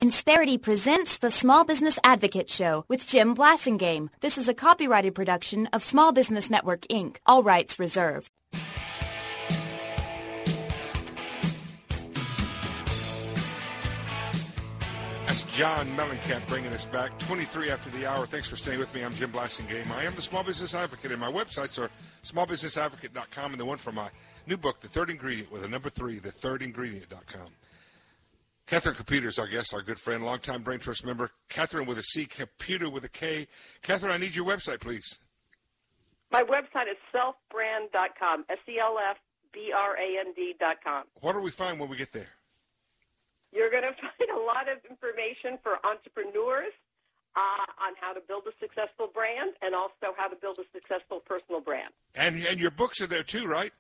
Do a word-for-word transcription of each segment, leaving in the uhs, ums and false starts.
Insperity presents the Small Business Advocate Show with Jim Blasingame. This is a copyrighted production of Small Business Network, Incorporated. All rights reserved. That's John Mellencamp bringing us back. twenty-three after the hour. Thanks for staying with me. I'm Jim Blasingame. I am the Small Business Advocate, and my websites are small business advocate dot com and the one for my new book, The Third Ingredient, with a number three, the third ingredient dot com. Catherine Computer is our guest, our good friend, longtime Brain Trust member. Catherine with a C, Computer with a K. Catherine, I need your website, please. My website is self brand dot com, S E L F B R A N D dot com. What do we find when we get there? You're going to find a lot of information for entrepreneurs uh, on how to build a successful brand and also how to build a successful personal brand. And and your books are there too, right?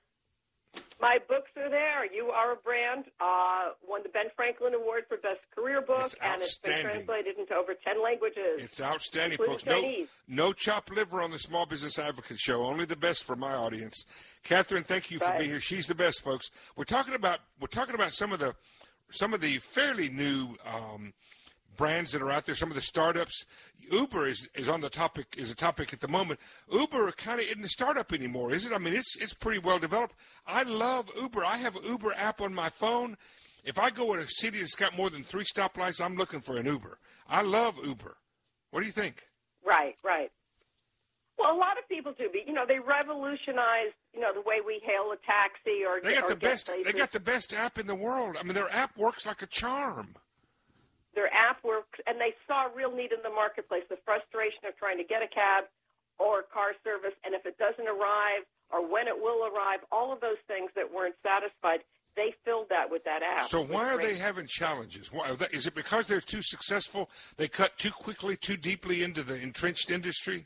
My books are there. You Are a Brand uh, won the Ben Franklin Award for Best Career Book, It's and it's been translated into over ten languages. It's outstanding, including folks. No, Chinese. no chopped liver on the Small Business Advocate Show. Only the best for my audience. Catherine, thank you for Right. being here. She's the best, folks. We're talking about we're talking about some of the some of the fairly new um, brands that are out there. Some of the startups. Uber is, is on the topic is a topic at the moment. Uber kind of isn't a startup anymore, is it? I mean, it's it's pretty well developed. I love Uber. I have an Uber app on my phone. If I go in a city that's got more than three stoplights, I'm looking for an Uber. I love Uber. What do you think? Right, right. Well, a lot of people do. But, you know, they revolutionized, you know, the way we hail a taxi or They got or the get best. places. They got the best app in the world. I mean, their app works like a charm. Their app works, and they saw a real need in the marketplace, the frustration of trying to get a cab or car service, and if it doesn't arrive or when it will arrive, all of those things that weren't satisfied, they filled that with that app. So why are great. they having challenges? Why, is it because they're too successful? They cut too quickly, too deeply into the entrenched industry?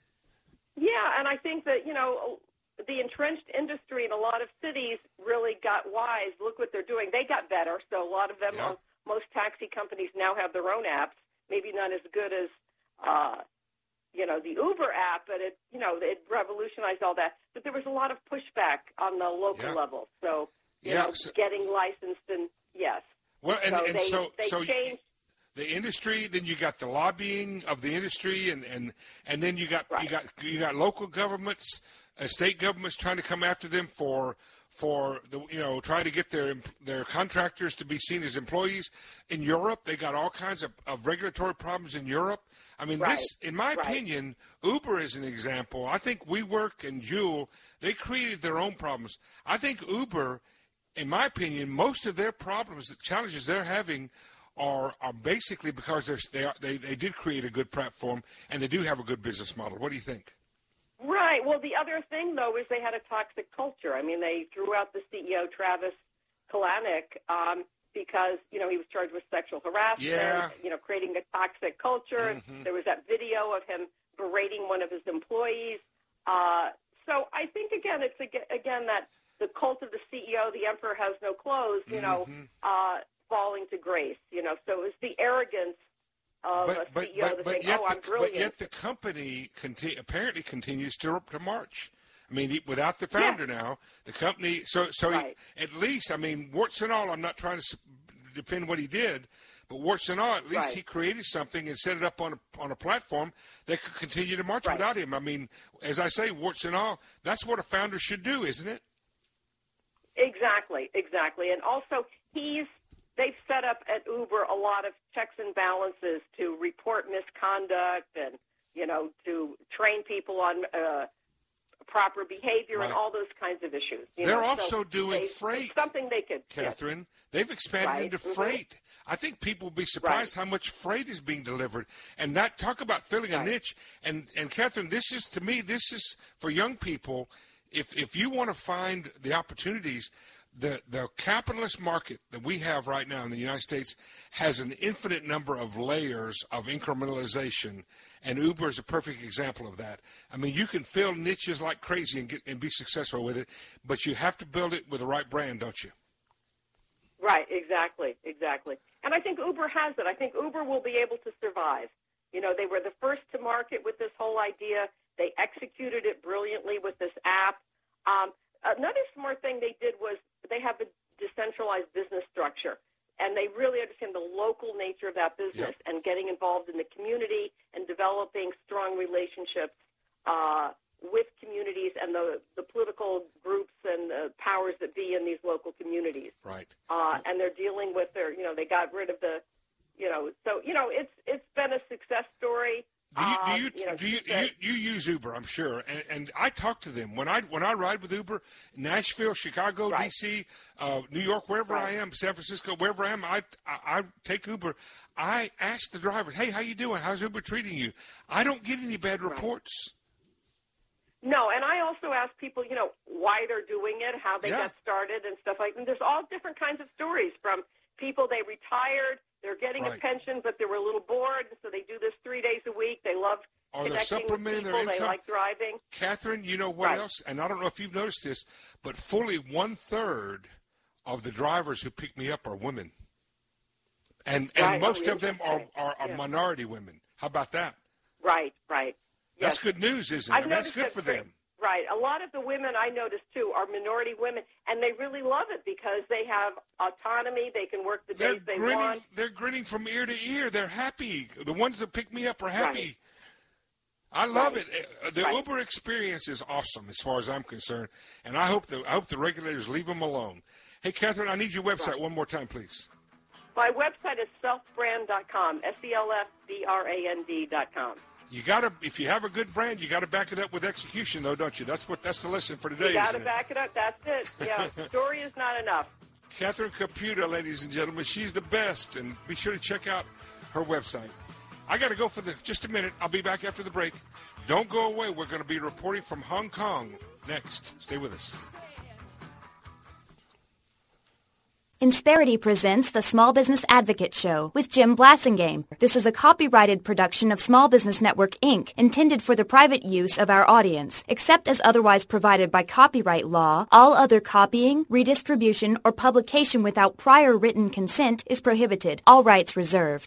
Yeah, and I think that, you know, the entrenched industry in a lot of cities really got wise. Look what they're doing. They got better, so a lot of them, Yeah. most taxi companies now have their own apps, maybe not as good as, uh, you know, the Uber app, but it, you know, it revolutionized all that. But there was a lot of pushback on the local Yeah. level. So, you Yeah, know, so- getting licensed and, yes. Well, and so and they, so they so changed. the industry, then you got the lobbying of the industry, and, and, and then you got Right. you got you got local governments, uh, state governments trying to come after them for for the you know trying to get their their contractors to be seen as employees. In Europe, they got all kinds of, of regulatory problems in Europe. I mean, Right. this, in my Right. opinion, Uber is an example. I think WeWork and Jewel, they created their own problems. I think Uber, in my opinion, most of their problems, the challenges they're having, are are basically because they're, they are, they they did create a good platform and they do have a good business model. What do you think? Right. Well, the other thing, though, is they had a toxic culture. I mean, they threw out the C E O, Travis Kalanick, um, because, you know, he was charged with sexual harassment, Yeah. you know, creating a toxic culture. Mhm. There was that video of him berating one of his employees. Uh, so I think, again, it's, again, that the cult of the C E O, the emperor has no clothes, you know, Mhm. uh, falling to grace, you know. So it was the arrogance of But a but C E O but, to but think, yet oh, I'm the, brilliant. but yet the company conti- apparently continues to to march. I mean, he- without the founder now, the company. So so Right. he, at least, I mean, warts and all. I'm not trying to s- defend what he did, but warts and all, at least Right. he created something and set it up on a on a platform that could continue to march Right. without him. I mean, as I say, warts and all. That's what a founder should do, isn't it? Exactly, exactly. And also, he's they've set up at Uber a lot of checks and balances to report misconduct and, you know, to train people on uh, proper behavior Right. and all those kinds of issues. You They're know? also So doing they- freight, It's something they could. Catherine. They've expanded Right. into Mhm. freight. I think people will be surprised how much freight is being delivered. And that talk about filling a Right. niche. And and Catherine, this is to me, this is for young people. If if you want to find the opportunities, the the capitalist market that we have right now in the United States has an infinite number of layers of incrementalization. And Uber is a perfect example of that. I mean, you can fill niches like crazy and get and be successful with it, but you have to build it with the right brand, don't you? Right, exactly, exactly. And I think Uber has it. I think Uber will be able to survive. You know, they were the first to market with this whole idea. They executed it brilliantly with this app. Um, another smart thing they did was they have a decentralized business structure. and they really understand the local nature of that business Yep. and getting involved in the community and developing strong relationships uh, with communities and the, the political groups and the powers that be in these local communities. Right. Uh, and they're dealing with their, you know, they got rid of the, you know, so, you know, it's it's been a success story. Do you do Um, you you know, do you, she said- you, you use Uber? I'm sure, and, and I talk to them when I when I ride with Uber, Nashville, Chicago, Right. D C, uh, New York, wherever Right. I am, San Francisco, wherever I am, I, I I take Uber. I ask the driver, "Hey, how you doing? How's Uber treating you?" I don't get any bad Right. reports. No, and I also ask people, you know, why they're doing it, how they Yeah. got started and stuff like that. And there's all different kinds of stories from people they retired, they're getting Right. a pension, but they were a little bored, and so they do this three days a week. They love Or they're connecting with supplementing their people. They income. like driving. Catherine, you know what Right. else? And I don't know if you've noticed this, but fully one third of the drivers who pick me up are women, and and Right. Oh, most of them are interesting. are, are Yeah. minority women. How about that? Right, right. That's Yes. good news, isn't it? I've I mean, that's noticed good that for too. them. Right. A lot of the women I notice, too, are minority women, and they really love it because they have autonomy. They can work the They're days they grinning. want. They're grinning from ear to ear. They're happy. The ones that pick me up are happy. Right. I love Right. it. Uh, The Right. Uber experience is awesome, as far as I'm concerned, and I hope the I hope the regulators leave them alone. Hey, Catherine, I need your website Right. one more time, please. My website is self brand dot com, S E L F B R A N D dot com. You gotta, if you have a good brand, you gotta back it up with execution, though, don't you? That's what that's the lesson for today. You got to isn't it? back it up. That's it. Yeah, story is not enough. Catherine Caputa, ladies and gentlemen, she's the best, and be sure to check out her website. I got to go for the just a minute. I'll be back after the break. Don't go away. We're going to be reporting from Hong Kong next. Stay with us. Insperity presents the Small Business Advocate Show with Jim Blasingame. This is a copyrighted production of Small Business Network, Incorporated, intended for the private use of our audience. Except as otherwise provided by copyright law, all other copying, redistribution, or publication without prior written consent is prohibited. All rights reserved.